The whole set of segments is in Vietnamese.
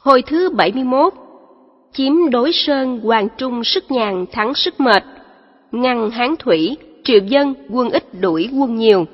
Hồi thứ 71. Chiếm đối sơn, Hoàng Trung sức nhàn thắng sức mệt. Ngăn Hán thủy, triệu dân, quân ít đuổi quân nhiều.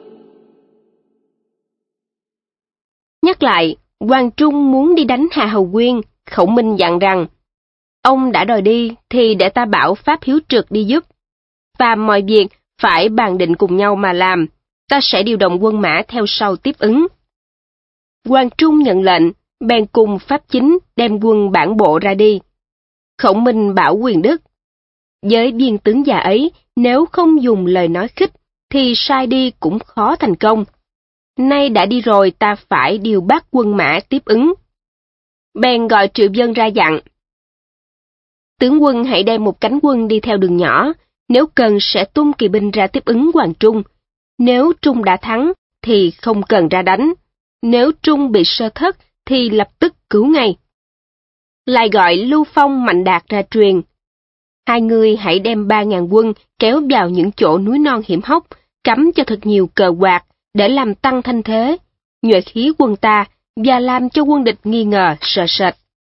Nhắc lại, Hoàng Trung muốn đi đánh Hà Hầu Quyên, Khổng Minh dặn rằng, ông đã đòi đi thì để ta bảo Pháp Hiếu Trực đi giúp. Và mọi việc phải bàn định cùng nhau mà làm, ta sẽ điều động quân mã theo sau tiếp ứng. Hoàng Trung nhận lệnh, bèn cùng Pháp Chính đem quân bản bộ ra đi. Khổng Minh bảo Quyền Đức, với viên tướng già ấy, nếu không dùng lời nói khích, thì sai đi cũng khó thành công. Nay đã đi rồi, ta phải điều bắt quân mã tiếp ứng. Bèn gọi Triệu Dân ra dặn, tướng quân hãy đem một cánh quân đi theo đường nhỏ, nếu cần sẽ tung kỳ binh ra tiếp ứng Hoàng Trung. Nếu Trung đã thắng, thì không cần ra đánh. Nếu Trung bị sơ thất, thì lập tức cứu ngay. Lại gọi Lưu Phong, Mạnh Đạt ra truyền. Hai người hãy đem 3.000 quân kéo vào những chỗ núi non hiểm hóc, cắm cho thật nhiều cờ quạt để làm tăng thanh thế, nhuệ khí quân ta và làm cho quân địch nghi ngờ sợ sệt.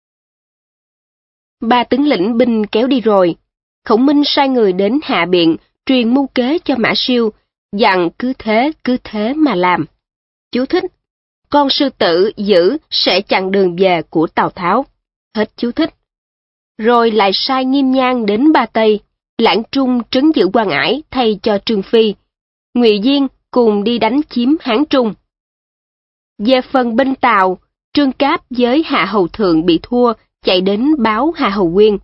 Ba tướng lĩnh binh kéo đi rồi, Khổng Minh sai người đến Hạ Biện truyền mưu kế cho Mã Siêu, dặn cứ thế mà làm. Chú thích: con sư tử giữ sẽ chặn đường về của Tào Tháo. Hết chú thích. Rồi lại sai Nghiêm Nhan đến Ba Tây, Lãng Trung trấn giữ Quan Ải thay cho Trương Phi, Ngụy Diên cùng đi đánh chiếm Hán Trung. Về phần bên Tào, Trương Cáp với Hạ Hầu Thượng bị thua, chạy đến báo Hạ Hầu Quyên.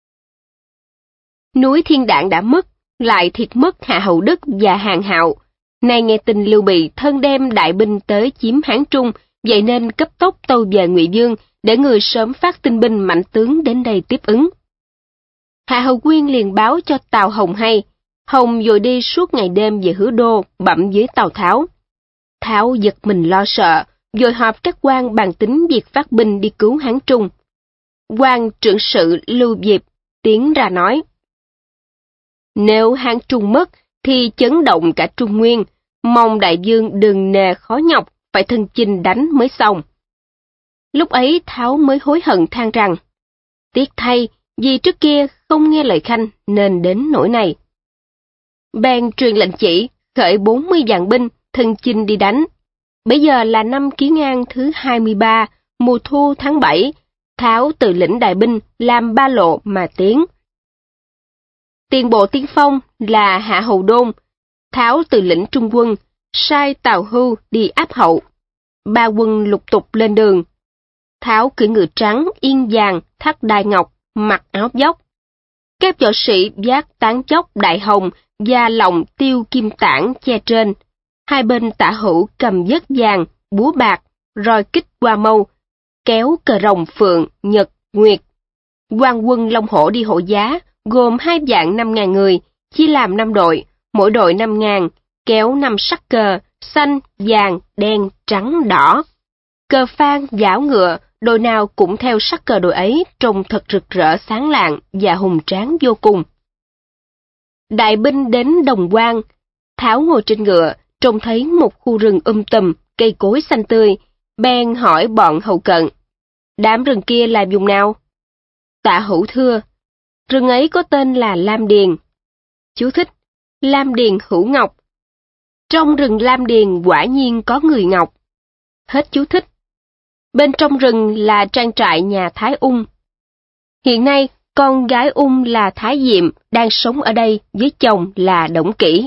Núi Thiên Đạn đã mất, lại thiệt mất Hạ Hầu Đức và Hàn Hạo. Nay nghe tin Lưu Bị thân đem đại binh tới chiếm Hán Trung, vậy nên cấp tốc tâu về Ngụy Dương để người sớm phát tinh binh mạnh tướng đến đây tiếp ứng. Hạ Hầu Quyên liền báo cho Tào Hồng hay. Hồng vội đi suốt ngày đêm về Hứa Đô bẩm với Tào Tháo. Tháo giật mình lo sợ, vội họp các quan bàn tính việc phát binh đi cứu Hán Trung. Quan trưởng sự Lưu Diệp tiến ra nói: nếu Hán Trung mất thì chấn động cả Trung Nguyên, mong đại vương đừng nề khó nhọc phải thân chinh đánh mới xong. Lúc ấy Tháo mới hối hận than rằng, tiếc thay vì trước kia không nghe lời khanh nên đến nỗi này. Bèn truyền lệnh chỉ khởi 40 vạn binh thân chinh đi đánh. Bây giờ là năm Kỷ Ngan thứ 23, mùa thu tháng 7, Tháo tự lĩnh đại binh làm 3 lộ mà tiến. Tiền bộ tiên phong là Hạ Hầu Đôn, Tháo tự lĩnh trung quân, sai Tào Hưu đi áp hậu. 3 quân lục tục lên đường. Tháo cưỡi ngựa trắng, yên vàng, thắt đai ngọc, mặc áo dốc. Các võ sĩ vác tán dốc đại hồng và lọng tiêu kim tản che trên. Hai bên tả hữu cầm vớt vàng, búa bạc, roi kích qua mâu, kéo cờ rồng phượng, nhật, nguyệt. Quan quân Long Hổ đi hộ giá, gồm 2.500.000 người, chia làm 5 đội, mỗi đội 5.000, kéo 5 sắc cờ, xanh, vàng, đen, trắng, đỏ. Cờ phan, giảo ngựa, đội nào cũng theo sắc cờ đội ấy, trông thật rực rỡ sáng lạng và hùng tráng vô cùng. Đại binh đến Đồng Quan, Tháo ngồi trên ngựa, trông thấy một khu rừng tùm, cây cối xanh tươi, bèn hỏi bọn hậu cận: đám rừng kia là vùng nào? Tạ Hữu thưa: rừng ấy có tên là Lam Điền. Chú thích: Lam Điền hữu ngọc. Trong rừng Lam Điền quả nhiên có người ngọc. Hết chú thích. Bên trong rừng là trang trại nhà Thái Ung. Hiện nay, con gái Ung là Thái Diệm đang sống ở đây với chồng là Đổng Kỷ.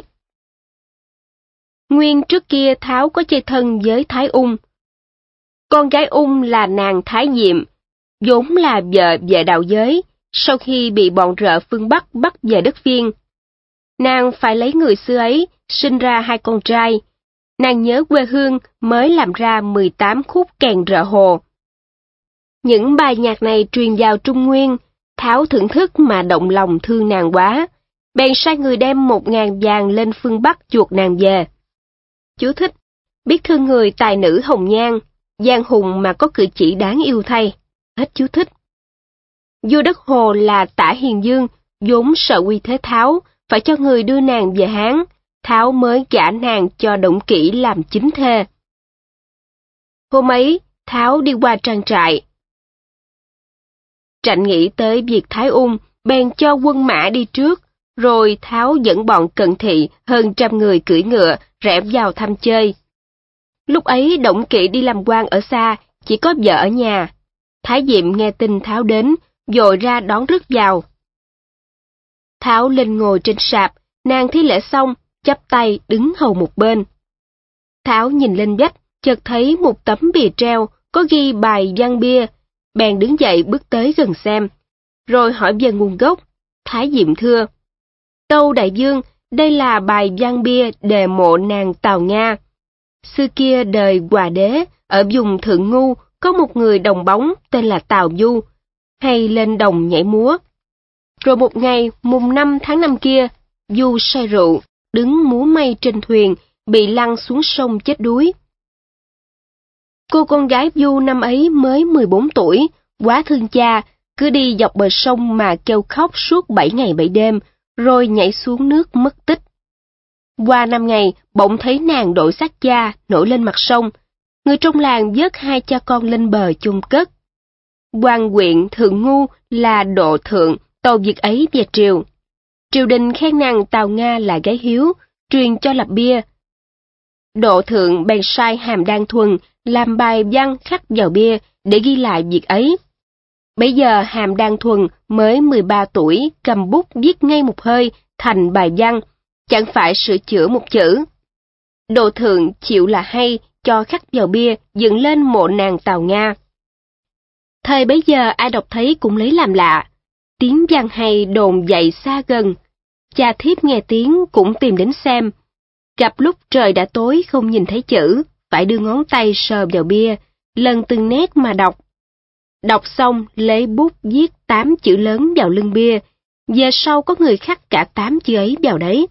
Nguyên trước kia Tháo có chơi thân với Thái Ung. Con gái Ung là nàng Thái Diệm, vốn là vợ về đạo giới, sau khi bị bọn rợ phương Bắc bắt về đất Viên. Nàng phải lấy người xưa ấy, sinh ra 2 con trai. Nàng nhớ quê hương mới làm ra 18 khúc kèn rợ hồ. Những bài nhạc này truyền vào Trung Nguyên, Tháo thưởng thức mà động lòng thương nàng quá, bèn sai người đem 1.000 vàng lên phương Bắc chuộc nàng về. Chú thích: biết thương người tài nữ hồng nhan, giang hùng mà có cử chỉ đáng yêu thay. Hết chú thích. Vua đất Hồ là Tả Hiền Dương, vốn sợ uy thế Tháo, phải cho người đưa nàng về Hán, Tháo mới gả nàng cho Đổng Kỷ làm chính thê. Hôm ấy, Tháo đi qua trang trại. Trạnh nghĩ tới việc Thái Ung, bèn cho quân mã đi trước, rồi Tháo dẫn bọn cận thị hơn 100 người cưỡi ngựa rẽ vào thăm chơi. Lúc ấy Đổng Kỵ đi làm quan ở xa, chỉ có vợ ở nhà. Thái Diệm nghe tin Tháo đến, vội ra đón rước vào. Tháo lên ngồi trên sạp, nàng thi lễ xong, chắp tay đứng hầu một bên. Tháo nhìn lên vách, chợt thấy một tấm bìa treo có ghi bài văn bia, bèn đứng dậy bước tới gần xem, rồi hỏi về nguồn gốc. Thái Diệm thưa: Tâu đại vương, đây là bài văn bia đề mộ nàng Tào Nga. Xưa kia đời Hòa đế, ở vùng Thượng Ngu, có một người đồng bóng tên là Tào Du, hay lên đồng nhảy múa. Rồi một ngày, mùng 5 tháng 5 kia, Du say rượu, đứng múa may trên thuyền, bị lăn xuống sông chết đuối. Cô con gái Du năm ấy mới 14 tuổi, quá thương cha, cứ đi dọc bờ sông mà kêu khóc suốt 7 ngày 7 đêm, rồi nhảy xuống nước mất tích. Qua 5 ngày, bỗng thấy nàng đội xác cha nổi lên mặt sông. Người trong làng vớt 2 cha con lên bờ chôn cất. Quan huyện Thượng Ngu là Độ Thượng tâu việc ấy về triều. Triều đình khen nàng Tào Nga là gái hiếu, truyền cho lập bia. Độ Thượng bèn sai Hàm Đan Thuần làm bài văn khắc vào bia để ghi lại việc ấy. Bấy giờ Hàm Đan Thuần mới 13 tuổi, cầm bút viết ngay một hơi thành bài văn, chẳng phải sửa chữa một chữ. Độ Thượng chịu là hay, cho khắc vào bia, dựng lên mộ nàng Tào Nga. Thời bấy giờ ai đọc thấy cũng lấy làm lạ, tiếng văn hay đồn dậy xa gần. Cha thiếp nghe tiếng cũng tìm đến xem. Gặp lúc trời đã tối không nhìn thấy chữ, phải đưa ngón tay sờ vào bia, lần từng nét mà đọc. Đọc xong lấy bút viết 8 chữ lớn vào lưng bia, về sau có người khắc cả 8 chữ ấy vào đấy.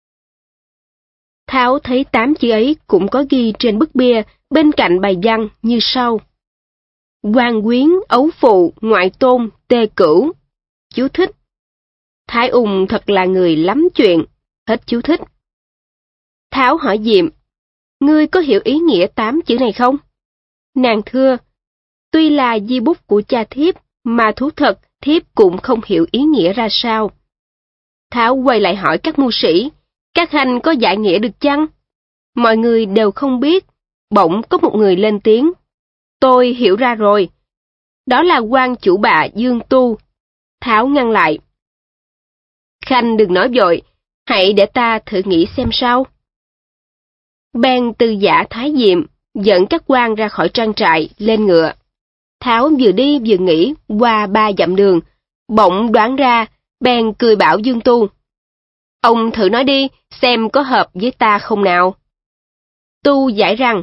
Tháo thấy 8 chữ ấy cũng có ghi trên bức bia bên cạnh bài văn như sau: Hoàng quyến, ấu phụ, ngoại tôn, tê cửu. Chú thích: Thái Ung thật là người lắm chuyện. Hết chú thích. Tháo hỏi Diệm: Ngươi có hiểu ý nghĩa 8 chữ này không? Nàng thưa: Tuy là di bút của cha thiếp, mà thú thật thiếp cũng không hiểu ý nghĩa ra sao. Tháo quay lại hỏi các mưu sĩ: Các hành có giải nghĩa được chăng? Mọi người đều không biết. Bỗng có một người lên tiếng: Tôi hiểu ra rồi. Đó là quan chủ bạ Dương Tu. Tháo ngăn lại: Khanh đừng nói vội, hãy để ta thử nghĩ xem sao. Bèn từ giả Thái Diệm dẫn các quan ra khỏi trang trại lên ngựa. Tháo vừa đi vừa nghĩ qua 3 dặm đường, bỗng đoán ra, bèn cười bảo Dương Tu: Ông thử nói đi, xem có hợp với ta không nào. Tu giải rằng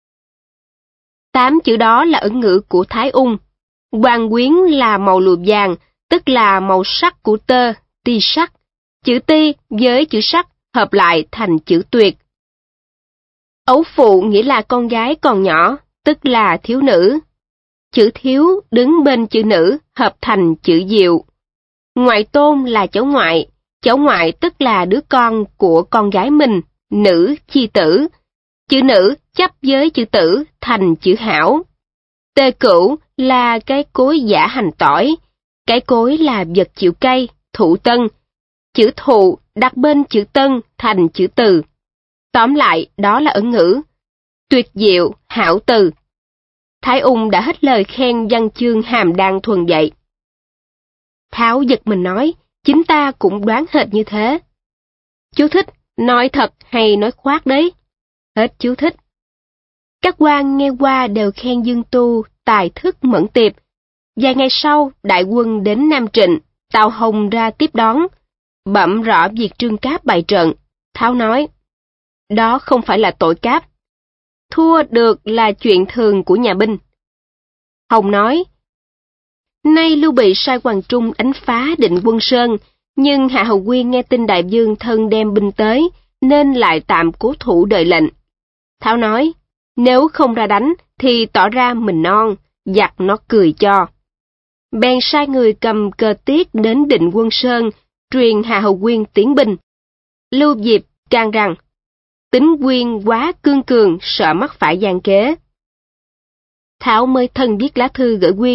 8 chữ đó là ẩn ngữ của Thái Ung. Hoàng quyến là màu lụa vàng, tức là màu sắc của tơ, ti sắc. Chữ ti với chữ sắc hợp lại thành chữ tuyệt. Ấu phụ nghĩa là con gái còn nhỏ, tức là thiếu nữ. Chữ thiếu đứng bên chữ nữ hợp thành chữ diệu. Ngoại tôn là cháu ngoại tức là đứa con của con gái mình, nữ chi tử. Chữ nữ chấp với chữ tử thành chữ hảo. Tê cửu là cái cối giả hành tỏi, cái cối là vật chịu cay, thụ tân. Chữ thụ đặt bên chữ tân thành chữ từ. Tóm lại đó là ẩn ngữ. Tuyệt diệu, hảo từ. Thái Ung đã hết lời khen văn chương Hàm Đan Thuần vậy. Tháo giật mình nói, chính ta cũng đoán hệt như thế. Chú thích: Nói thật hay nói khoác đấy. Hết chú thích. Các quan nghe qua đều khen Dương Tu tài thức mẫn tiệp. Vài ngày sau, đại quân đến Nam Trịnh, Tào Hồng ra tiếp đón, bẩm rõ việc Trương Cáp bày trận. Tháo nói: Đó không phải là tội Cáp. Thua được là chuyện thường của nhà binh. Hồng nói: Nay Lưu Bị sai Hoàng Trung đánh phá Định Quân Sơn, nhưng Hạ Hầu Quyên nghe tin đại vương thân đem binh tới, nên lại tạm cố thủ đợi lệnh. Tháo nói: Nếu không ra đánh, thì tỏ ra mình non, giặc nó cười cho. Bèn sai người cầm cờ tiết đến Định Quân Sơn, truyền Hạ Hầu Quyên tiến binh. Lưu Diệp can rằng: Tính Quyên quá cương cường, sợ mắc phải gian kế. Tháo mới thân viết lá thư gửi Quyên,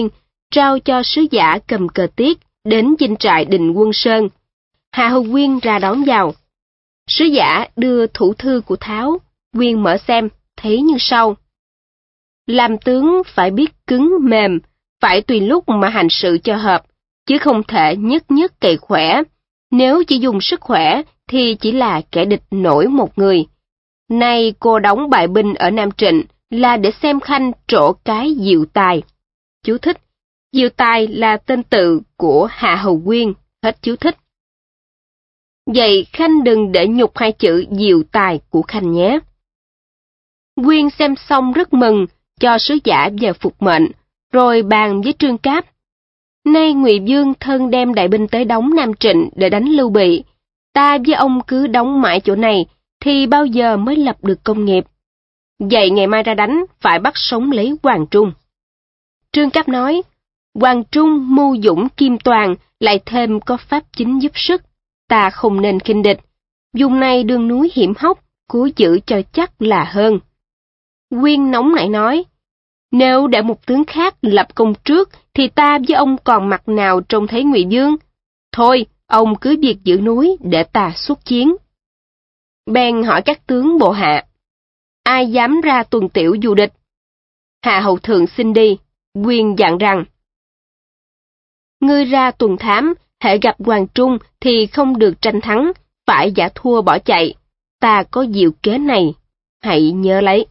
trao cho sứ giả cầm cờ tiết đến dinh trại Định Quân Sơn. Hà Hầu Quyên ra đón vào. Sứ giả đưa thủ thư của Tháo, Quyên mở xem, thấy như sau. Làm tướng phải biết cứng mềm, phải tùy lúc mà hành sự cho hợp, chứ không thể nhất nhất cậy khỏe. Nếu chỉ dùng sức khỏe thì chỉ là kẻ địch nổi một người. Nay cô đóng bại binh ở Nam Trịnh là để xem Khanh trổ cái Diệu Tài. Chú thích. Diệu Tài là tên tự của Hạ Hầu Quyên. Hết chú thích. Vậy Khanh đừng để nhục hai chữ Diệu Tài của Khanh nhé. Quyên xem xong rất mừng, cho sứ giả về phục mệnh, rồi bàn với Trương Cáp. Nay Ngụy Vương thân đem đại binh tới đóng Nam Trịnh để đánh Lưu Bị. Ta với ông cứ đóng mãi chỗ này, thì bao giờ mới lập được công nghiệp. Vậy ngày mai ra đánh, phải bắt sống lấy Hoàng Trung. Trương Cáp nói, Hoàng Trung mưu dũng kim toàn, lại thêm có pháp chính giúp sức. Ta không nên khinh địch. Vùng này đường núi hiểm hóc, cố giữ cho chắc là hơn. Quyên nóng nảy nói, nếu để một tướng khác lập công trước, thì ta với ông còn mặt nào trông thấy Ngụy Vương? Thôi, ông cứ việc giữ núi để ta xuất chiến. Bèn hỏi các tướng bộ hạ, ai dám ra tuần tiểu du địch? Hạ hầu thượng xin đi. Quyên dặn rằng, ngươi ra tuần thám, hễ gặp Hoàng Trung thì không được tranh thắng, phải giả thua bỏ chạy. Ta có diệu kế này, hãy nhớ lấy.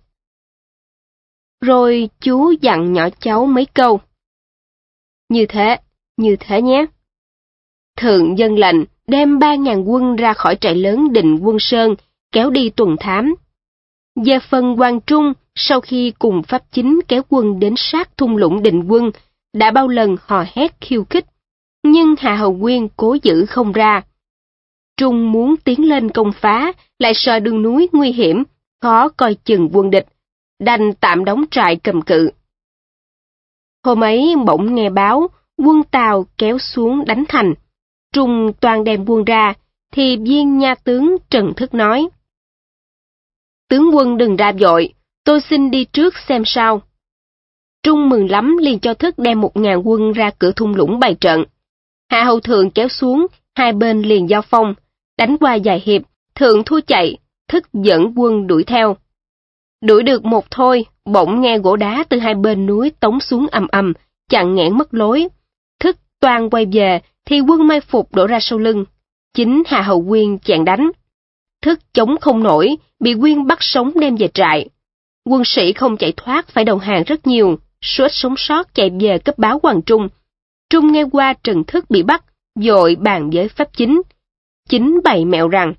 Rồi chú dặn nhỏ cháu mấy câu. Như thế nhé. Thượng dân lệnh đem 3.000 quân ra khỏi trại lớn Định Quân Sơn, kéo đi tuần thám. Về phần Hoàng Trung, sau khi cùng pháp chính kéo quân đến sát thung lũng Định Quân, đã bao lần hò hét khiêu khích, nhưng Hạ Hầu Quyên cố giữ không ra. Trung muốn tiến lên công phá, lại sợ đường núi nguy hiểm, khó coi chừng quân địch, đành tạm đóng trại cầm cự. Hôm ấy bỗng nghe báo, quân Tào kéo xuống đánh thành. Trung toàn đem quân ra, thì viên nha tướng Trần Thức nói, tướng quân đừng ra vội, tôi xin đi trước xem sao. Trung mừng lắm liền cho Thức đem 1.000 quân ra cửa thung lũng bày trận. Hạ hầu thượng kéo xuống, hai bên liền giao phong, đánh qua vài hiệp, thượng thua chạy, Thức dẫn quân đuổi theo. Đuổi được một thôi, bỗng nghe gỗ đá từ hai bên núi tống xuống ầm ầm, chặn nghẽn mất lối. Thức toan quay về, thì quân mai phục đổ ra sau lưng. Chính Hạ Hầu Quyên chặn đánh. Thức chống không nổi, bị Quyên bắt sống đem về trại. Quân sĩ không chạy thoát phải đầu hàng rất nhiều, số ít sống sót chạy về cấp báo Hoàng Trung. Trung nghe qua Trần Thức bị bắt, vội bàn với pháp chính. Chính bày mẹo rằng,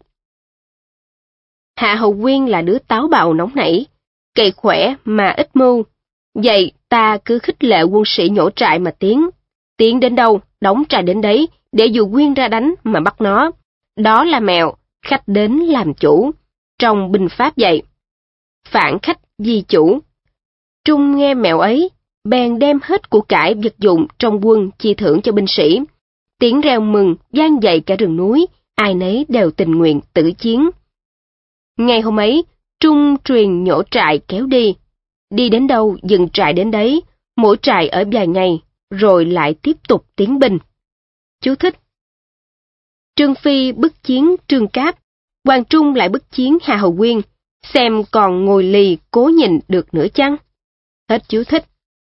Hạ Hầu Quyên là đứa táo bạo nóng nảy, cậy khỏe mà ít mưu. Vậy ta cứ khích lệ quân sĩ nhổ trại mà tiến đến đâu, đóng trại đến đấy, để dù Quyên ra đánh mà bắt nó. Đó là mẹo, khách đến làm chủ, trong binh pháp vậy. Phản khách di chủ. Trung nghe mẹo ấy, bèn đem hết của cải vật dụng trong quân chi thưởng cho binh sĩ. Tiếng reo mừng vang dậy cả rừng núi, ai nấy đều tình nguyện tử chiến. Ngày hôm ấy, Trung truyền nhổ trại kéo đi. Đi đến đâu dừng trại đến đấy, mỗi trại ở vài ngày, rồi lại tiếp tục tiến binh. Chú thích. Trương Phi bức chiến Trương Cáp, Hoàng Trung lại bức chiến Hạ Hầu Quyên, xem còn ngồi lì cố nhìn được nữa chăng? Hết chú thích.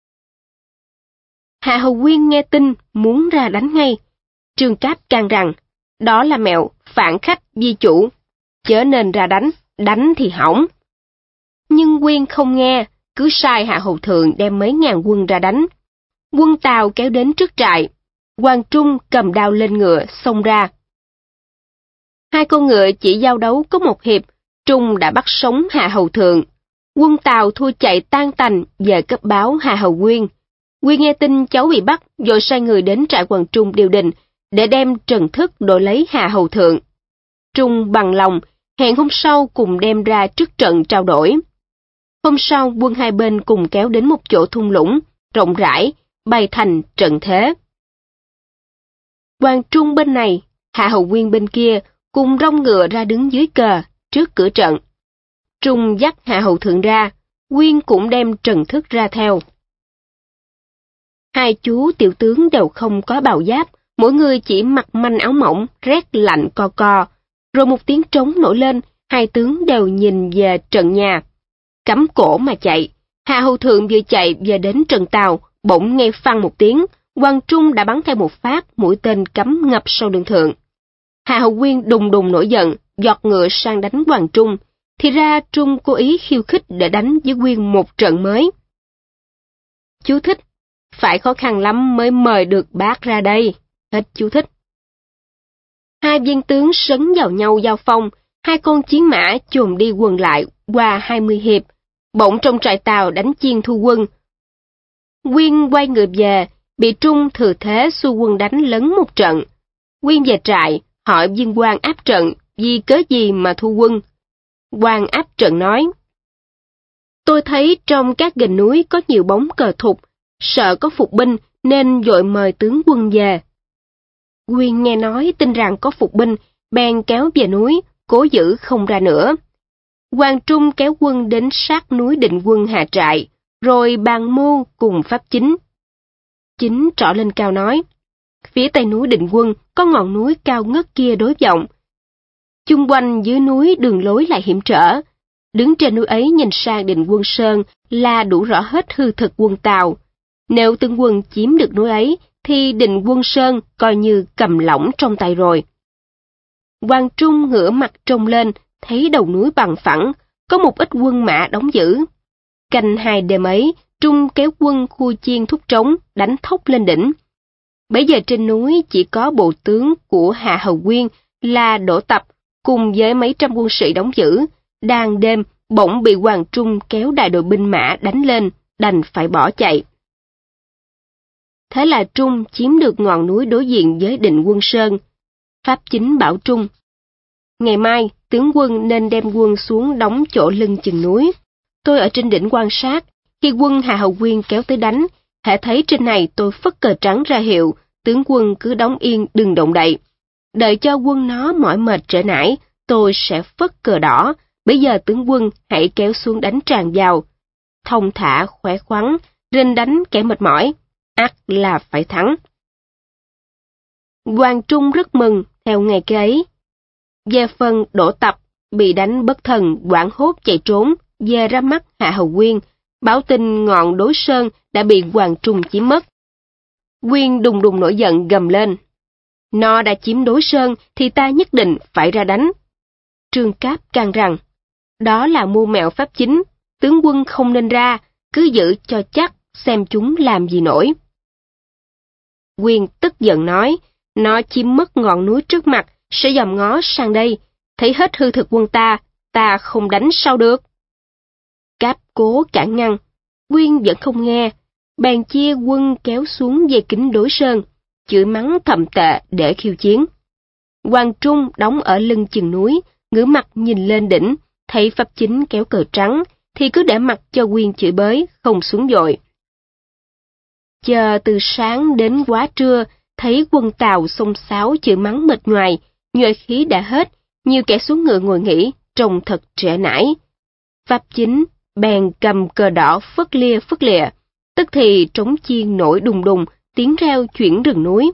Hạ Hầu Quyên nghe tin muốn ra đánh ngay. Trương Cáp can rằng, đó là mẹo phản khách di chủ, chớ nên ra đánh thì hỏng. Nhưng Quyên không nghe, cứ sai Hạ Hầu Thượng đem mấy ngàn quân ra đánh. Quân Tào kéo đến trước trại, Hoàng Trung cầm đao lên ngựa xông ra. Hai con ngựa chỉ giao đấu có một hiệp, Trung đã bắt sống Hạ Hầu Thượng. Quân Tào thua chạy tan tành về cấp báo Hạ Hầu Quyên. Quyên nghe tin cháu bị bắt, vội sai người đến trại Hoàng Trung điều đình, để đem Trần Thức đổi lấy Hạ Hầu Thượng. Trung bằng lòng, hẹn hôm sau cùng đem ra trước trận trao đổi. Hôm sau quân hai bên cùng kéo đến một chỗ thung lũng, rộng rãi, bày thành trận thế. Hoàng Trung bên này, Hạ Hầu Quyên bên kia, cùng rong ngựa ra đứng dưới cờ, trước cửa trận. Trung dắt Hạ Hầu Thượng ra, Quyên cũng đem Trần Thức ra theo. Hai chú tiểu tướng đều không có bào giáp, mỗi người chỉ mặc manh áo mỏng, rét lạnh co co. Rồi một tiếng trống nổi lên, hai tướng đều nhìn về trận nhà. Cắm cổ mà chạy. Hà Hầu Thượng vừa chạy về đến trận tàu, bỗng nghe phăng một tiếng, Quang Trung đã bắn theo một phát, mũi tên cắm ngập sau lưng Thượng. Hà Hầu Quyên đùng đùng nổi giận, giọt ngựa sang đánh Quang Trung. Thì ra Trung cố ý khiêu khích để đánh với Quyên một trận mới. Chú thích. Phải khó khăn lắm mới mời được bác ra đây. Hết chú thích. Hai viên tướng sấn vào nhau giao phong, hai con chiến mã chồm đi quần lại qua 20 hiệp. Bỗng trong trại Tàu đánh chiên thu quân. Quyên quay người về, bị Trung thừa thế xu quân đánh lấn một trận. Quyên về trại, hỏi viên quan áp trận, vì cớ gì mà thu quân. Quan áp trận nói: Tôi thấy trong các gành núi có nhiều bóng cờ thục, sợ có phục binh nên vội mời tướng quân về. Quyên nghe nói tin rằng có phục binh, bèn kéo về núi, cố giữ không ra nữa. Quang Trung kéo quân đến sát núi Định Quân hạ trại, rồi bàn mưu cùng Pháp Chính. Chính trỏ lên cao nói: Phía tây núi Định Quân có ngọn núi cao ngất kia đối vọng. Chung quanh dưới núi đường lối lại hiểm trở. Đứng trên núi ấy nhìn sang Định Quân Sơn là đủ rõ hết hư thực quân Tàu. Nếu tướng quân chiếm được núi ấy, thì Định Quân Sơn coi như cầm lỏng trong tay rồi. Quang Trung ngửa mặt trông lên, thấy đầu núi bằng phẳng, có một ít quân mã đóng giữ. Canh hai đêm ấy, Trung kéo quân khu chiên thúc trống, đánh thốc lên đỉnh. Bấy giờ trên núi chỉ có bộ tướng của Hạ Hầu Quyên là Đỗ Tập, cùng với mấy trăm quân sĩ đóng giữ. Đang đêm, bỗng bị Quang Trung kéo đại đội binh mã đánh lên, đành phải bỏ chạy. Thế là Trung chiếm được ngọn núi đối diện với Định Quân Sơn. Pháp Chính bảo Trung: Ngày mai, tướng quân nên đem quân xuống đóng chỗ lưng chừng núi. Tôi ở trên đỉnh quan sát, khi quân Hạ Hầu Quyên kéo tới đánh, hễ thấy trên này tôi phất cờ trắng ra hiệu, tướng quân cứ đóng yên đừng động đậy. Đợi cho quân nó mỏi mệt trễ nải, tôi sẽ phất cờ đỏ, bây giờ tướng quân hãy kéo xuống đánh tràn vào. Thông thả, khỏe khoắn, rinh đánh kẻ mệt mỏi, ắt là phải thắng. Quang Trung rất mừng theo ngày kế ấy. Về phần Đỗ Tập bị đánh bất thần hoảng hốt chạy trốn về ra mắt Hạ Hầu Quyên, báo tin ngọn đối sơn đã bị Quang Trung chiếm mất. Quyên đùng đùng nổi giận gầm lên: Nó đã chiếm đối sơn thì ta nhất định phải ra đánh. Trương Cáp can rằng: Đó là mưu mẹo Pháp Chính, tướng quân không nên ra, cứ giữ cho chắc xem chúng làm gì nổi. Quyên tức giận nói: Nó chiếm mất ngọn núi trước mặt, sẽ dòm ngó sang đây, thấy hết hư thực quân ta không đánh sao được. Cáp cố cản ngăn, Quyên vẫn không nghe, bèn chia quân kéo xuống dây kính đối sơn, chửi mắng thậm tệ để khiêu chiến. Quang Trung đóng ở lưng chừng núi, ngửa mặt nhìn lên đỉnh, thấy Pháp Chính kéo cờ trắng, thì cứ để mặc cho Quyên chửi bới, không xuống dội. Chờ từ sáng đến quá trưa, thấy quân Tàu xông xáo chửi mắng mệt nhoài, nhuệ khí đã hết, nhiều kẻ xuống ngựa ngồi nghỉ, trông thật trễ nải. Pháp Chính bèn cầm cờ đỏ phất lìa, tức thì trống chiên nổi đùng đùng, tiếng reo chuyển rừng núi.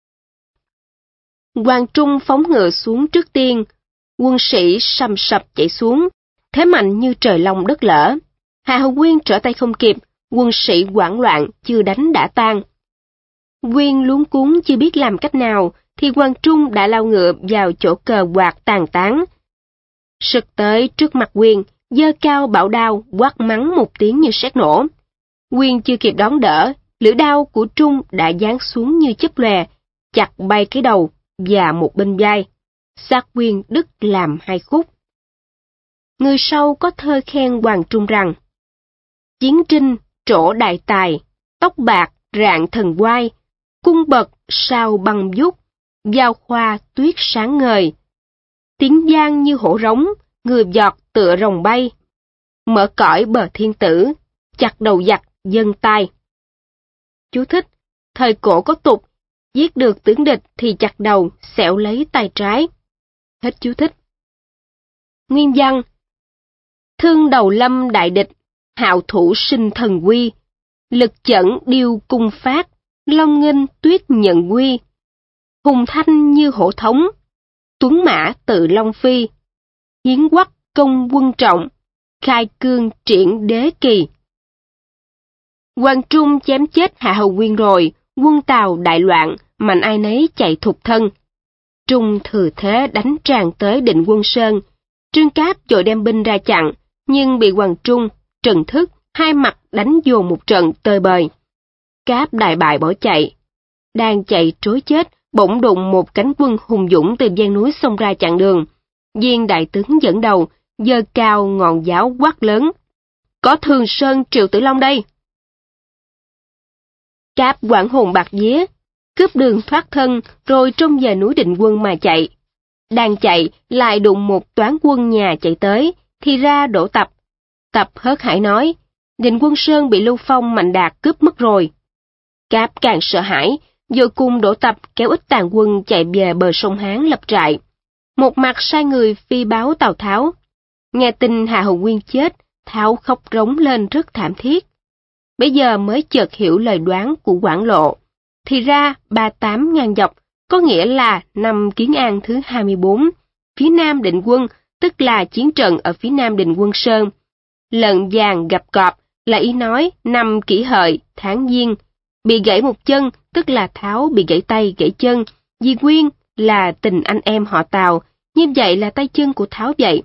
Quang Trung phóng ngựa xuống trước tiên, quân sĩ sầm sập chạy xuống, thế mạnh như trời long đất lở. Hạ Hầu Quyên trở tay không kịp, quân sĩ hoảng loạn chưa đánh đã tan. Quyên luống cuống chưa biết làm cách nào, thì Quang Trung đã lao ngựa vào chỗ cờ quạt tàn tán. Sực tới trước mặt Quyên, giơ cao bảo đao quát mắng một tiếng như sét nổ. Quyên chưa kịp đón đỡ, lưỡi đao của Trung đã giáng xuống như chớp lòe, chặt bay cái đầu và một bên vai, xác Quyên đứt làm hai khúc. Người sau có thơ khen Quang Trung rằng: Chiến trinh trổ đại tài, tóc bạc rạng thần oai, cung bậc sao băng vút, giao khoa tuyết sáng ngời. Tiếng giang như hổ rống, người giọt tựa rồng bay. Mở cõi bờ thiên tử, chặt đầu giặc dân tai. Chú thích: Thời cổ có tục, giết được tướng địch thì chặt đầu, xẻo lấy tay trái. Hết chú thích. Nguyên văn: Thương đầu lâm đại địch, hạo thủ sinh thần quy, lực chẩn điêu cung phát, long nghênh tuyết nhận quy. Hùng thanh như hổ thống, tuấn mã tự long phi. Hiến quắc công quân trọng, khai cương triển đế kỳ. Quang Trung chém chết Hạ Hầu Nguyên rồi, quân Tào đại loạn, mạnh ai nấy chạy thục thân. Trung thừa thế đánh tràn tới Định Quân Sơn. Trương Cáp vội đem binh ra chặn, nhưng bị Hoàng Trung, Trần Thức hai mặt đánh dồn một trận tơi bời. Cáp đại bại bỏ chạy. Đang chạy trối chết, bỗng đụng một cánh quân hùng dũng từ gian núi xông ra chặn đường. Viên đại tướng dẫn đầu, giơ cao ngọn giáo quát lớn: "Có Thường Sơn Triệu Tử Long đây!" Cáp quảng hồn bạc vía, cướp đường thoát thân, rồi trông về núi Định Quân mà chạy. Đang chạy, lại đụng một toán quân nhà chạy tới, thì ra Đỗ Tập. Tập hớt hải nói: "Định Quân Sơn bị Lưu Phong Mạnh Đạt cướp mất rồi." Cáp càng sợ hãi, vội cùng Đỗ Tập kéo ít tàn quân chạy về bờ sông Hán lập trại. Một mặt sai người phi báo Tào Tháo. Nghe tin Hạ Hầu Nguyên chết, Tháo khóc rống lên rất thảm thiết. Bây giờ mới chợt hiểu lời đoán của Quảng Lộ. Thì ra 38.000 dọc, có nghĩa là năm Kiến An thứ 24, phía nam Định Quân, tức là chiến trận ở phía nam Định Quân Sơn. Lợn vàng gặp cọp là ý nói năm Kỷ Hợi, tháng Giêng. Bị gãy một chân, tức là Tháo bị gãy tay gãy chân. Di Quyên là tình anh em họ Tào, như vậy là tay chân của Tháo vậy.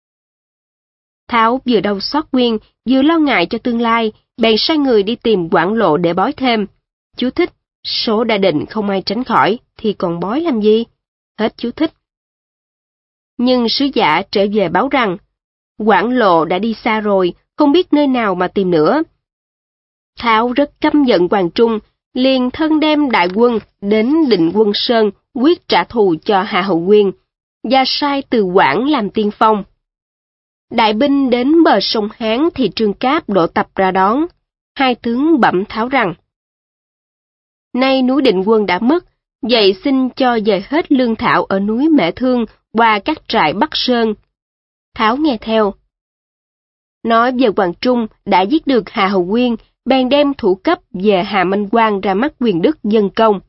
Tháo vừa đau xót Quyên, vừa lo ngại cho tương lai, bèn sai người đi tìm Quảng Lộ để bói thêm. Chú thích: số đã định không ai tránh khỏi, thì còn bói làm gì? Hết chú thích. Nhưng sứ giả trở về báo rằng, Quảng Lộ đã đi xa rồi, không biết nơi nào mà tìm nữa. Tháo rất căm giận Hoàng Trung, liền thân đem đại quân đến Định Quân Sơn quyết trả thù cho Hạ Hầu Nguyên, và sai Từ Quảng làm tiên phong. Đại binh đến bờ sông Hán thì Trương Cáp Đỗ Tập ra đón. Hai tướng bẩm Tháo rằng: "Nay núi Định Quân đã mất, vậy xin cho về hết lương thảo ở núi Mễ Thương qua các trại Bắc Sơn." Tháo nghe theo. Nói về Hoàng Trung đã giết được Hạ Hầu Nguyên, bèn đem thủ cấp về Hà Minh Quang ra mắt Quyền Đức dâng công.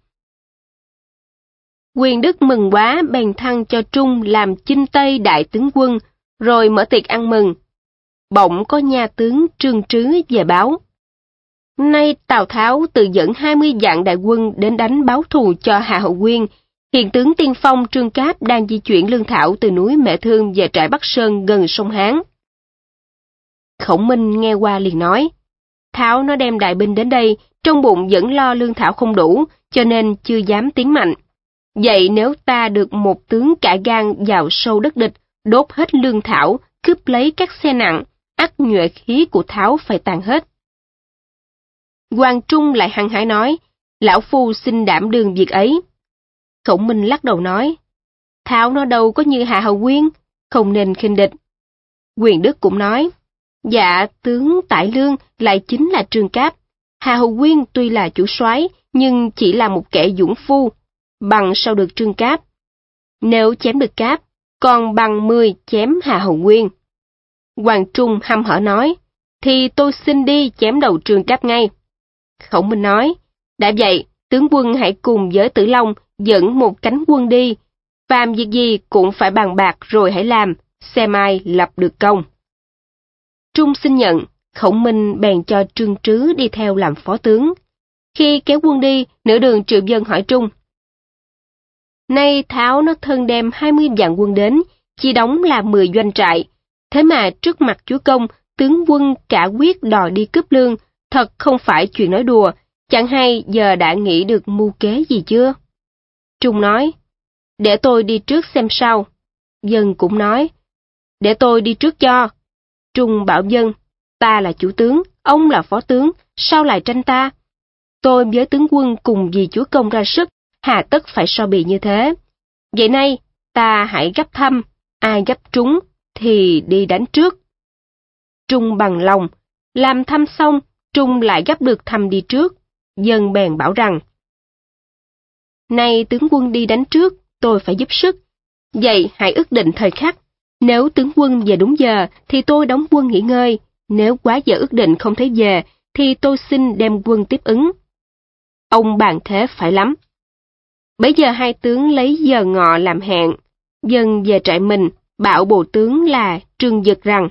Quyền Đức mừng quá, bèn thăng cho Trung làm Chinh Tây đại tướng quân, rồi mở tiệc ăn mừng. Bỗng có nha tướng Trương Trứ về báo: "Nay Tào Tháo tự dẫn 20 vạn đại quân đến đánh báo thù cho Hạ Hầu Nguyên. Hiện tướng tiên phong Trương Cáp đang di chuyển lương thảo từ núi Mễ Thương về trại Bắc Sơn gần sông Hán." Khổng Minh nghe qua liền nói: "Tháo nó đem đại binh đến đây, trong bụng vẫn lo lương thảo không đủ, cho nên chưa dám tiến mạnh. Vậy nếu ta được một tướng cả gan vào sâu đất địch, đốt hết lương thảo, cướp lấy các xe nặng, ắt nhuệ khí của Tháo phải tàn hết." Hoàng Trung lại hăng hái nói: "Lão phu xin đảm đương việc ấy." Khổng Minh lắc đầu nói: "Tháo nó đâu có như Hạ Hầu Nguyên, không nên khinh địch." Quyền Đức cũng nói: "Dạ, tướng Tải Lương lại chính là Trương Cáp. Hạ Hầu Nguyên tuy là chủ soái, nhưng chỉ là một kẻ dũng phu, bằng sao được Trương Cáp. Nếu chém được Cáp, còn bằng 10 chém Hạ Hầu Nguyên." Hoàng Trung hăm hở nói: "Thì tôi xin đi chém đầu Trương Cáp ngay." Khổng Minh nói: "Đã vậy, tướng quân hãy cùng với Tử Long dẫn một cánh quân đi, phàm việc gì cũng phải bàn bạc rồi hãy làm, xem ai lập được công." Trung xin nhận, Khổng Minh bèn cho Trương Trứ đi theo làm phó tướng. Khi kéo quân đi, nửa đường Triệu Dân hỏi Trung: "Nay Tháo nó thân đem 20 vạn quân đến, chỉ đóng là 10 doanh trại. Thế mà trước mặt chúa công, tướng quân cả quyết đòi đi cướp lương, thật không phải chuyện nói đùa, chẳng hay giờ đã nghĩ được mưu kế gì chưa?" Trung nói: "Để tôi đi trước xem sao." Dân cũng nói: "Để tôi đi trước cho." Trung bảo Dân: "Ta là chủ tướng, ông là phó tướng, sao lại tranh ta? Tôi với tướng quân cùng vì chúa công ra sức, hà tất phải so bì như thế. Vậy nay, ta hãy gấp thăm, ai gấp trúng thì đi đánh trước." Trung bằng lòng, làm thăm xong, Trung lại gấp được thăm đi trước. Dân bèn bảo rằng: "Nay tướng quân đi đánh trước, tôi phải giúp sức. Vậy hãy ước định thời khắc. Nếu tướng quân về đúng giờ thì tôi đóng quân nghỉ ngơi. Nếu quá giờ ước định không thấy về thì tôi xin đem quân tiếp ứng. Ông bàn thế phải lắm. Bấy giờ hai tướng lấy giờ ngọ làm hẹn, dần về trại mình, bảo bộ tướng là Trương Dực rằng: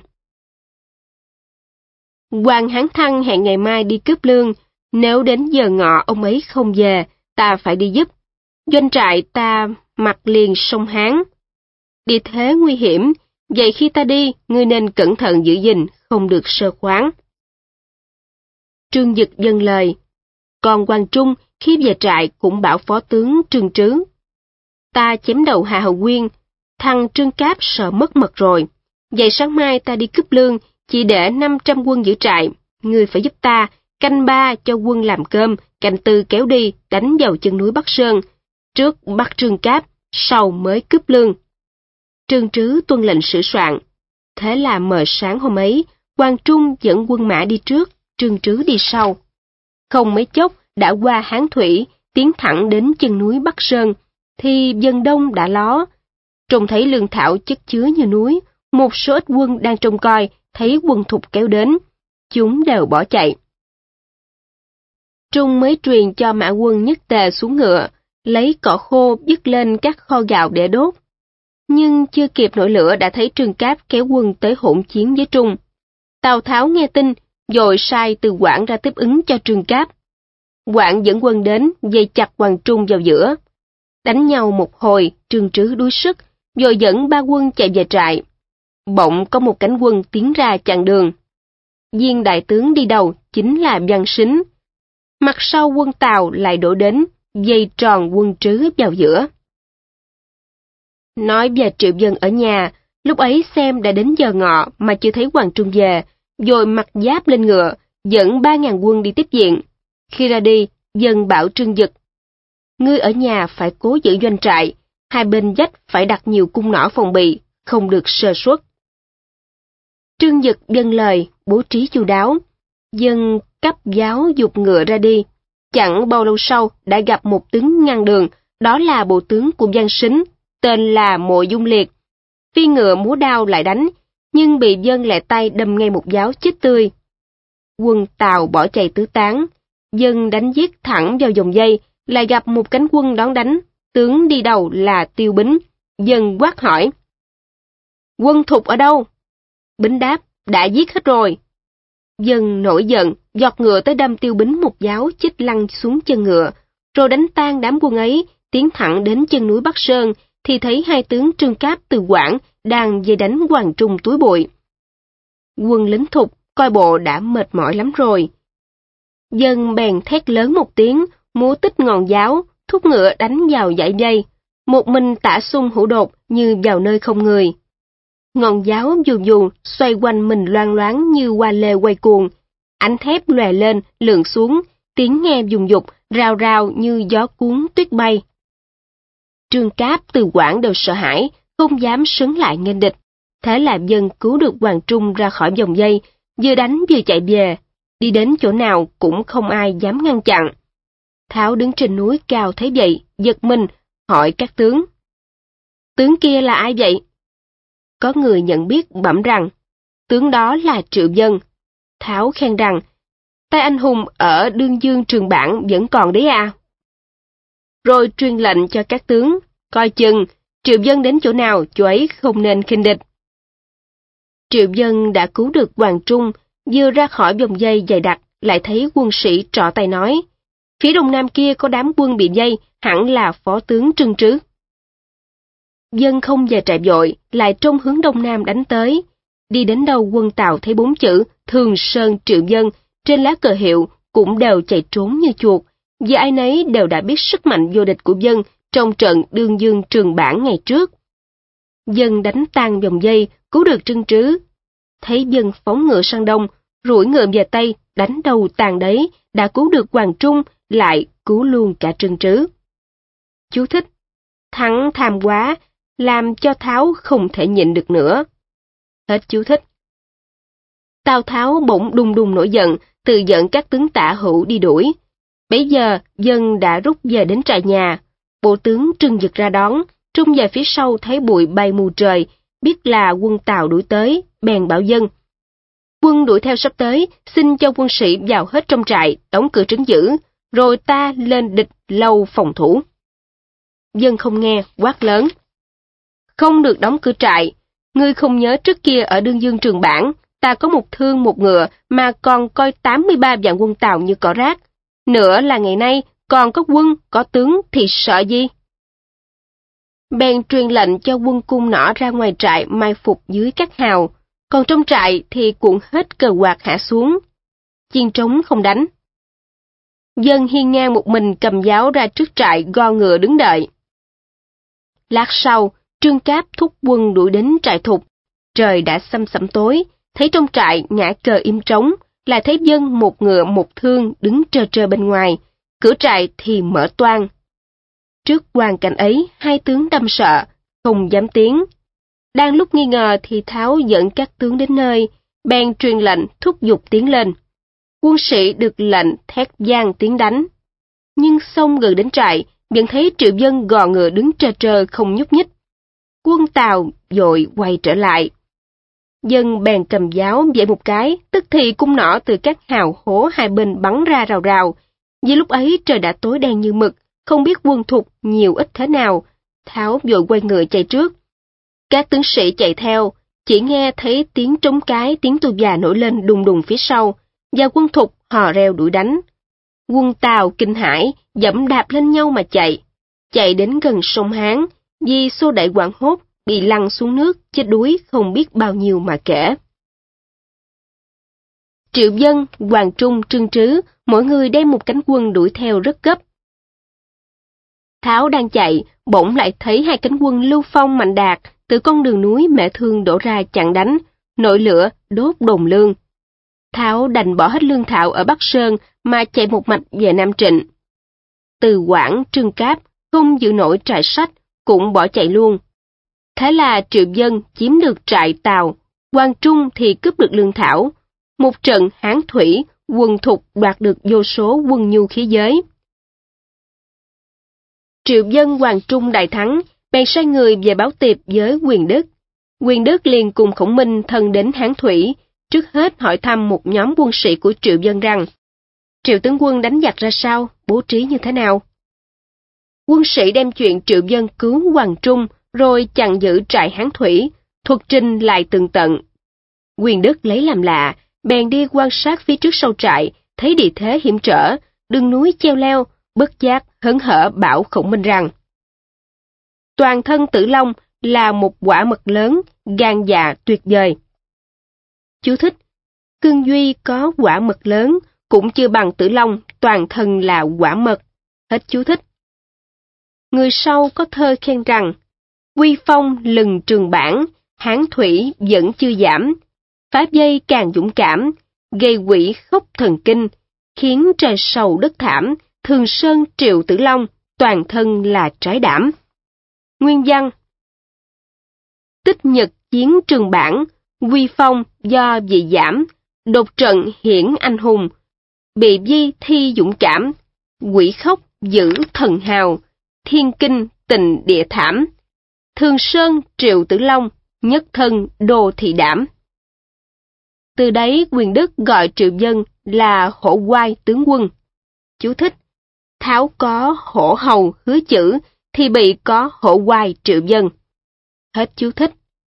Quan Hán Thăng hẹn ngày mai đi cướp lương, nếu đến giờ ngọ ông ấy không về, ta phải đi giúp. Doanh trại ta mặt liền sông Hán. Địa thế nguy hiểm, vậy khi ta đi, ngươi nên cẩn thận giữ gìn, không được sơ khoáng. Trương Dực dâng lời. Còn Hoàng Trung khi về trại cũng bảo phó tướng Trương Trứ: Ta chém đầu Hạ Hầu Nguyên, thằng Trương Cáp sợ mất mật rồi. Vậy sáng mai ta đi cướp lương, chỉ để 500 quân giữ trại. Ngươi phải giúp ta, canh 3 cho quân làm cơm, canh 4 kéo đi, đánh vào chân núi Bắc Sơn. Trước bắt Trương Cáp, sau mới cướp lương. Trương Trứ tuân lệnh sửa soạn. Thế là mờ sáng hôm ấy, Hoàng Trung dẫn quân mã đi trước, Trương Trứ đi sau. Không mấy chốc đã qua Hán Thủy, tiến thẳng đến chân núi Bắc Sơn, thì dân đông đã ló. Trông thấy lương thảo chất chứa như núi, một số ít quân đang trông coi, thấy quân thục kéo đến, chúng đều bỏ chạy. Trung mới truyền cho mã quân nhất tề xuống ngựa, lấy cỏ khô dứt lên các kho gạo để đốt. Nhưng chưa kịp nổi lửa đã thấy Trương Cáp kéo quân tới hỗn chiến với Trung. Tào Tháo nghe tin, vội sai từ Quảng ra tiếp ứng cho Trương Cáp. Quảng dẫn quân đến, dây chặt Hoàng Trung vào giữa. Đánh nhau một hồi, Trương Trứ đuối sức, rồi dẫn 3 quân chạy về trại. Bỗng có một cánh quân tiến ra chặn đường. Viên đại tướng đi đầu chính là Văn Sính. Mặt sau quân Tào lại đổ đến, dây tròn quân Trứ vào giữa. Nói về Triệu Dân ở nhà, lúc ấy xem đã đến giờ ngọ mà chưa thấy Hoàng Trung về, rồi mặc giáp lên ngựa, dẫn 3.000 quân đi tiếp diện. Khi ra đi, Dân bảo Trương Dực: Ngươi ở nhà phải cố giữ doanh trại, hai bên vách phải đặt nhiều cung nỏ phòng bị, không được sơ suất. Trương Dực vâng lời, bố trí chu đáo. Dân cấp giáo dục ngựa ra đi. Chẳng bao lâu sau đã gặp một tướng ngăn đường, đó là bộ tướng của Văn Sính, tên là Mộ Dung Liệt. Phi ngựa múa đao lại đánh, nhưng bị Dân lẹ tay đâm ngay một giáo chết tươi. Quân Tào bỏ chạy tứ tán. Dân đánh giết thẳng vào vòng dây, lại gặp một cánh quân đón đánh, tướng đi đầu là Tiêu Bính. Dân quát hỏi: Quân thục ở đâu? Bính đáp: Đã giết hết rồi. Dân nổi giận, giọt ngựa tới đâm Tiêu Bính một giáo chết lăn xuống chân ngựa, rồi đánh tan đám quân ấy, tiến thẳng đến chân núi Bắc Sơn, thì thấy hai tướng Trương Cáp từ Quảng đang dây đánh Hoàng Trung túi bụi. Quân lính thục coi bộ đã mệt mỏi lắm rồi. Dân bèn thét lớn một tiếng, múa tích ngọn giáo, thúc ngựa đánh vào dãy dây. Một mình Tả Sung Hữu Đột như vào nơi không người. Ngọn giáo dù dù xoay quanh mình loang loáng như hoa lê quay cuồng. Ánh thép lòe lên, lượn xuống, tiếng nghe dùng dục, rào rào như gió cuốn tuyết bay. Trương Cáp từ Quảng đều sợ hãi, không dám sấn lại nghênh địch. Thế là Dân cứu được Hoàng Trung ra khỏi vòng dây, vừa đánh vừa chạy về. Đi đến chỗ nào cũng không ai dám ngăn chặn. Tháo đứng trên núi cao thấy vậy, giật mình, hỏi các tướng: Tướng kia là ai vậy? Có người nhận biết bẩm rằng: Tướng đó là Triệu Dân. Tháo khen rằng: Tay anh hùng ở Đương Dương Trường Bản vẫn còn đấy à? Rồi truyền lệnh cho các tướng: Coi chừng, Triệu Dân đến chỗ nào, chỗ ấy không nên khinh địch. Triệu Dân đã cứu được Hoàng Trung, vừa ra khỏi vòng dây dày đặc, lại thấy quân sĩ trọ tay nói: Phía đông nam kia có đám quân bị dây, hẳn là phó tướng Trương Trứ. Dân không về trại vội, lại trông hướng đông nam đánh tới. Đi đến đâu quân Tào thấy 4 chữ Thường Sơn Triệu Dân trên lá cờ hiệu cũng đều chạy trốn như chuột, vì ai nấy đều đã biết sức mạnh vô địch của Dân trong trận Đương Dương Trường Bản ngày trước. Dân đánh tan vòng dây, cứu được Trương Trứ. Thấy Dân phóng ngựa sang đông, rủi ngựa về tây, đánh đầu tàn đấy, đã cứu được Hoàng Trung, lại cứu luôn cả Trương Trứ. Chú thích: Thắng tham quá, làm cho Tháo không thể nhịn được nữa. Hết chú thích. Tào Tháo bỗng đùng đùng nổi giận, tự dẫn các tướng Tả Hữu đi đuổi. Bấy giờ Dân đã rút về đến trại nhà. Bộ tướng Trương Dực ra đón, Trung về phía sau thấy bụi bay mù trời, biết là quân Tào đuổi tới, bèn bảo Dân: Quân đuổi theo sắp tới, xin cho quân sĩ vào hết trong trại, đóng cửa trấn giữ, rồi ta lên địch lâu phòng thủ. Dân không nghe, quát lớn. Không được đóng cửa trại, ngươi không nhớ trước kia ở Đương Dương Trường Bản, ta có một thương một ngựa mà còn coi 83 vạn quân Tào như cỏ rác. Nữa là ngày nay còn có quân, có tướng thì sợ gì? Bèn truyền lệnh cho quân cung nỏ ra ngoài trại mai phục dưới các hào, còn trong trại thì cuộn hết cờ quạt hạ xuống. Chiên trống không đánh. Dân hiên ngang một mình cầm giáo ra trước trại go ngựa đứng đợi. Lát sau, Trương Cáp thúc quân đuổi đến trại Thục. Trời đã xăm xẩm tối, thấy trong trại ngã cờ im trống, lại thấy Dân một ngựa một thương đứng trơ trơ bên ngoài, cửa trại thì mở toang. Trước hoàn cảnh ấy, hai tướng đâm sợ, không dám tiến. Đang lúc nghi ngờ thì Tháo dẫn các tướng đến nơi, bèn truyền lệnh thúc giục tiến lên. Quân sĩ được lệnh thét vang tiếng đánh. Nhưng xông gần đến trại, vẫn thấy Triệu Dân gò ngựa đứng trơ trơ không nhúc nhích. Quân Tào vội quay trở lại. Dân bèn cầm giáo vẫy một cái, tức thì cung nỏ từ các hào hố hai bên bắn ra rào rào. Vì lúc ấy trời đã tối đen như mực, không biết quân Thục nhiều ít thế nào. Tháo vội quay ngựa chạy trước. Các tướng sĩ chạy theo, chỉ nghe thấy tiếng trống cái, tiếng tù già nổi lên đùng đùng phía sau, và quân Thục hò reo đuổi đánh. Quân Tào kinh hãi, dẫm đạp lên nhau mà chạy đến gần sông Hán, vì xô đẩy hoảng hốt, bị lăn xuống nước, chết đuối không biết bao nhiêu mà kể. Triệu Dân, Hoàng Trung, Trương Trứ, mỗi người đem một cánh quân đuổi theo rất gấp. Tháo đang chạy, bỗng lại thấy hai cánh quân Lưu Phong, Mạnh Đạt từ con đường núi Mễ Thương đổ ra chặn đánh, nổi lửa, đốt đồn lương. Tháo đành bỏ hết lương thảo ở Bắc Sơn mà chạy một mạch về Nam Trịnh. Từ Quảng, Trương Cáp không giữ nổi trại Sách, cũng bỏ chạy luôn. Thế là Triệu Dân chiếm được trại Tào, Hoàng Trung thì cướp được lương thảo. Một trận hán thủy, quân Thục đoạt được vô số quân nhu khí giới. Triệu Dân Hoàng Trung đại thắng, bèn sai người về báo tiệp với Quyền Đức. Quyền Đức liền cùng Khổng Minh thân đến hán thủy, trước hết hỏi thăm một nhóm quân sĩ của Triệu Dân rằng, Triệu tướng quân đánh giặc ra sao, bố trí như thế nào? Quân sĩ đem chuyện Triệu Dân cứu Hoàng Trung, rồi chặn giữ trại hán thủy, thuật trình lại tường tận. Quyền Đức lấy làm lạ, bèn đi quan sát phía trước sau trại, thấy địa thế hiểm trở, đường núi treo leo, bất giác hớn hở bảo Khổng Minh rằng, toàn thân Tử Long là một quả mật lớn, gan dạ tuyệt vời. Chú thích: Cương Duy có quả mật lớn, cũng chưa bằng Tử Long toàn thân là quả mật. Hết chú thích. Người sau có thơ khen rằng, Quy phong lừng Trường Bản, hán thủy vẫn chưa giảm, phá dây càng dũng cảm, gây quỷ khốc thần kinh, khiến trời sầu đất thảm, Thường Sơn Triệu Tử Long, toàn thân là trái đảm. Nguyên văn: Tích nhật chiến Trường Bản, quy phong do vị giảm, đột trận hiển anh hùng, bị di thi dũng cảm, quỷ khốc giữ thần hào, thiên kinh tình địa thảm, Thường Sơn Triệu Tử Long, nhất thân đô thị đảm. Từ đấy Quyền Đức gọi Triệu Dân là hổ oai tướng quân. Chú thích: Tháo có hổ hầu Hứa Chữ thì bị có hổ oai Triệu Dân. Hết chú thích.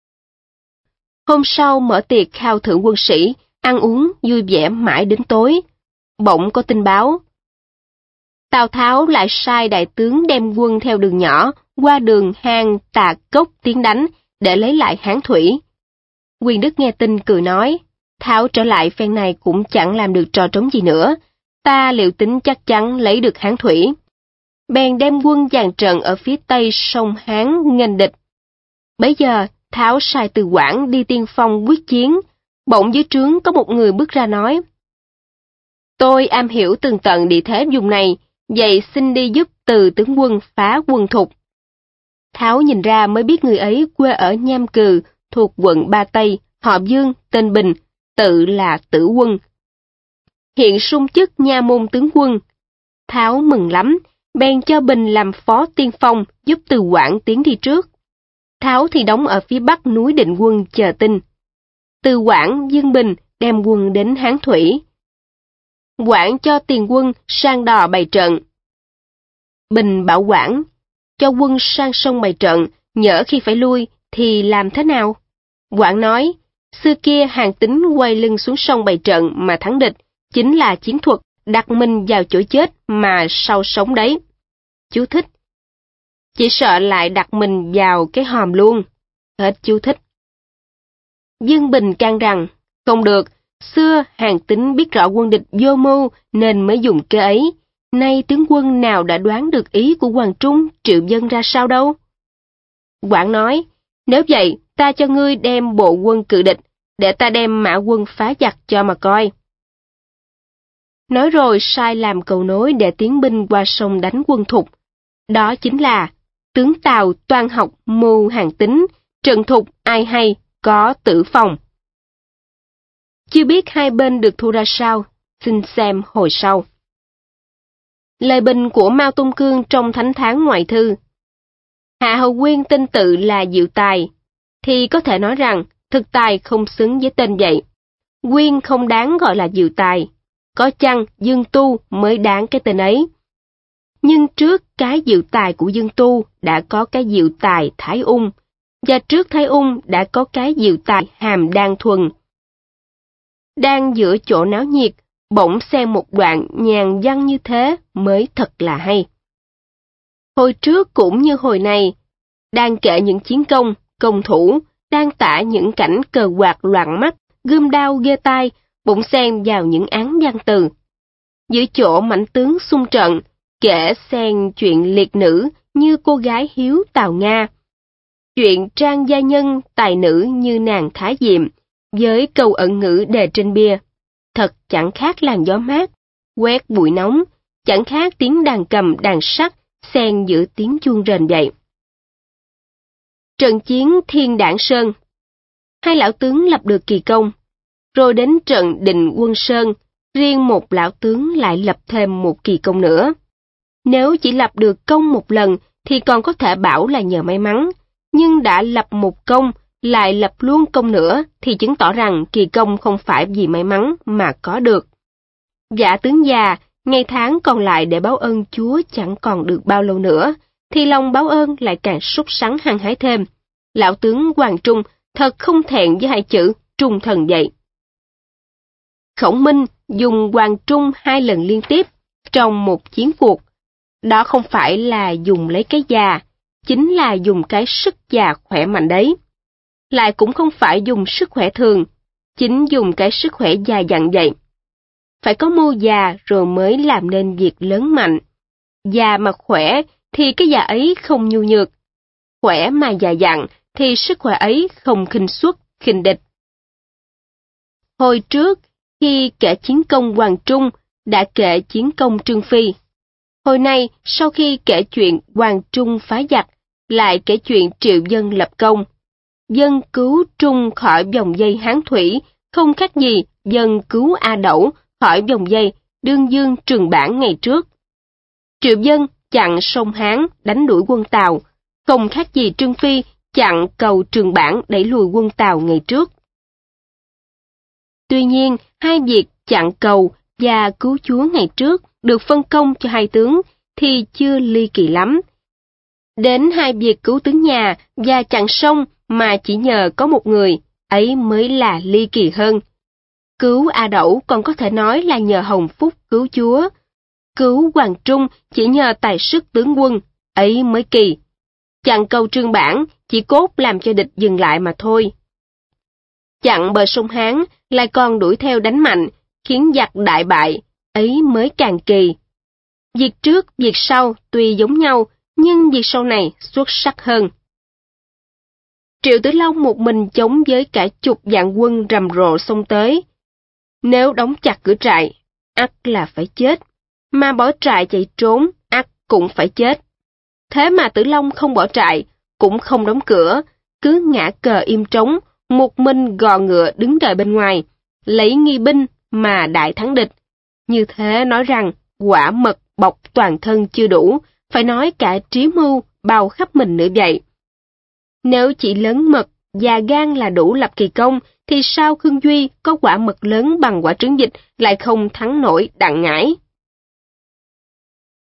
Hôm sau mở tiệc khao thưởng quân sĩ, ăn uống vui vẻ mãi đến tối. Bỗng có tin báo. Tào Tháo lại sai đại tướng đem quân theo đường nhỏ, qua đường hang Tà Cốc tiến đánh, để lấy lại hán thủy. Quyền Đức nghe tin cười nói, Tháo trở lại phen này cũng chẳng làm được trò trống gì nữa, ta liệu tính chắc chắn lấy được hán thủy. Bèn đem quân dàn trận ở phía tây sông Hán nghênh địch. Bấy giờ, Tháo sai Từ Quảng đi tiên phong quyết chiến, bỗng dưới trướng có một người bước ra nói, tôi am hiểu tường tận địa thế vùng này, vậy xin đi giúp Từ tướng quân phá quân Thục. Tháo nhìn ra mới biết người ấy quê ở Nham Cừ, thuộc quận Ba Tây, họ Dương, tên Bình, tự là Tử Quân. Hiện sung chức nha môn tướng quân. Tháo mừng lắm, bèn cho Bình làm phó tiên phong, giúp Từ Quảng tiến đi trước. Tháo thì đóng ở phía bắc núi Định Quân chờ tin. Từ Quảng, Dương Bình đem quân đến Hán Thủy. Quảng cho tiền quân sang đò bày trận. Bình bảo Quảng, cho quân sang sông bày trận, nhỡ khi phải lui thì làm thế nào? Quảng nói, xưa kia Hàn Tín quay lưng xuống sông bày trận mà thắng địch, chính là chiến thuật đặt mình vào chỗ chết mà sau sống đấy. Chú thích. Chỉ sợ lại đặt mình vào cái hòm luôn. Hết chú thích. Dương Bình can rằng, không được, xưa Hàn Tín biết rõ quân địch vô mưu nên mới dùng kế ấy. Nay tướng quân nào đã đoán được ý của Hoàng Trung, Triệu Dân ra sao đâu? Quảng nói, nếu vậy ta cho ngươi đem bộ quân cự địch, để ta đem mã quân phá giặc cho mà coi. Nói rồi sai làm cầu nối để tiến binh qua sông đánh quân Thục. Đó chính là tướng Tào toan học mưu Hàn Tín, trận Thục ai hay, có tử phòng. Chưa biết hai bên được thu ra sao, xin xem hồi sau. Lời bình của Mao Tôn Cương trong Thánh Thán Ngoại Thư. Hạ Hầu Quyên tên tự là Diệu Tài, thì có thể nói rằng thực tài không xứng với tên vậy. Quyên không đáng gọi là Diệu Tài, có chăng Dương Tu mới đáng cái tên ấy. Nhưng trước cái Diệu Tài của Dương Tu đã có cái Diệu Tài Thái Ung, và trước Thái Ung đã có cái Diệu Tài Hàm Đan Thuần. Đang giữa chỗ náo nhiệt, bỗng xem một đoạn nhàn văn như thế mới thật là hay. Hồi trước cũng như hồi này, đang kể những chiến công, công thủ, đang tả những cảnh cờ quạt loạn mắt, gươm đao ghê tai, bỗng xen vào những án văn từ. Giữa chỗ mãnh tướng xung trận, kể xen chuyện liệt nữ như cô gái hiếu Tào Nga, chuyện trang gia nhân tài nữ như nàng Thái Diệm, với câu ẩn ngữ đề trên bia. Thật chẳng khác làn gió mát, quét bụi nóng, chẳng khác tiếng đàn cầm đàn sắt, xen giữa tiếng chuông rền vậy. Trận chiến Thiên Đảng Sơn, hai lão tướng lập được kỳ công, rồi đến trận Định Quân Sơn, riêng một lão tướng lại lập thêm một kỳ công nữa. Nếu chỉ lập được công một lần thì còn có thể bảo là nhờ may mắn, nhưng đã lập một công, lại lập luôn công nữa thì chứng tỏ rằng kỳ công không phải vì may mắn mà có được. Dạ tướng già, ngày tháng còn lại để báo ơn Chúa chẳng còn được bao lâu nữa, thì lòng báo ơn lại càng sốt sắng hăng hái thêm. Lão tướng Hoàng Trung thật không thẹn với hai chữ trung thần vậy. Khổng Minh dùng Hoàng Trung 2 lần liên tiếp trong một chiến cuộc. Đó không phải là dùng lấy cái già, chính là dùng cái sức già khỏe mạnh đấy. Lại cũng không phải dùng sức khỏe thường, chính dùng cái sức khỏe già dặn vậy. Phải có mưu già rồi mới làm nên việc lớn mạnh. Già mà khỏe thì cái già ấy không nhu nhược. Khỏe mà già dặn thì sức khỏe ấy không khinh suất, khinh địch. Hồi trước, khi kể chiến công Hoàng Trung, đã kể chiến công Trương Phi. Hồi nay, sau khi kể chuyện Hoàng Trung phá giặc, lại kể chuyện Triệu Dân lập công. Dân cứu Trung khỏi vòng dây Hán Thủy, không khác gì Dân cứu A Đẩu khỏi vòng dây Đương Dương Trường Bản ngày trước. Triệu Dân chặn sông Hán đánh đuổi quân Tào, không khác gì Trương Phi chặn cầu Trường Bản đẩy lùi quân Tào ngày trước. Tuy nhiên, hai việc chặn cầu và cứu Chúa ngày trước được phân công cho hai tướng thì chưa ly kỳ lắm. Đến hai việc cứu tướng nhà và chặn sông mà chỉ nhờ có một người, ấy mới là ly kỳ hơn. Cứu A Đẩu còn có thể nói là nhờ hồng phúc cứu Chúa. Cứu Hoàng Trung chỉ nhờ tài sức tướng quân, ấy mới kỳ. Chặn cầu Trương Bản chỉ cốt làm cho địch dừng lại mà thôi. Chặn bờ sông Hán lại còn đuổi theo đánh mạnh, khiến giặc đại bại, ấy mới càng kỳ. Việc trước, việc sau tuy giống nhau, nhưng việc sau này xuất sắc hơn. Triệu Tử Long một mình chống với cả chục vạn quân rầm rộ xông tới. Nếu đóng chặt cửa trại, ắt là phải chết, mà bỏ trại chạy trốn, ắt cũng phải chết. Thế mà Tử Long không bỏ trại, cũng không đóng cửa, cứ ngã cờ im trống, một mình gò ngựa đứng đợi bên ngoài, lấy nghi binh mà đại thắng địch. Như thế nói rằng quả mật bọc toàn thân chưa đủ, phải nói cả trí mưu bao khắp mình nữa vậy. Nếu chỉ lớn mật và gan là đủ lập kỳ công, thì sao Khương Duy có quả mật lớn bằng quả trứng vịt lại không thắng nổi Đặng Ngải?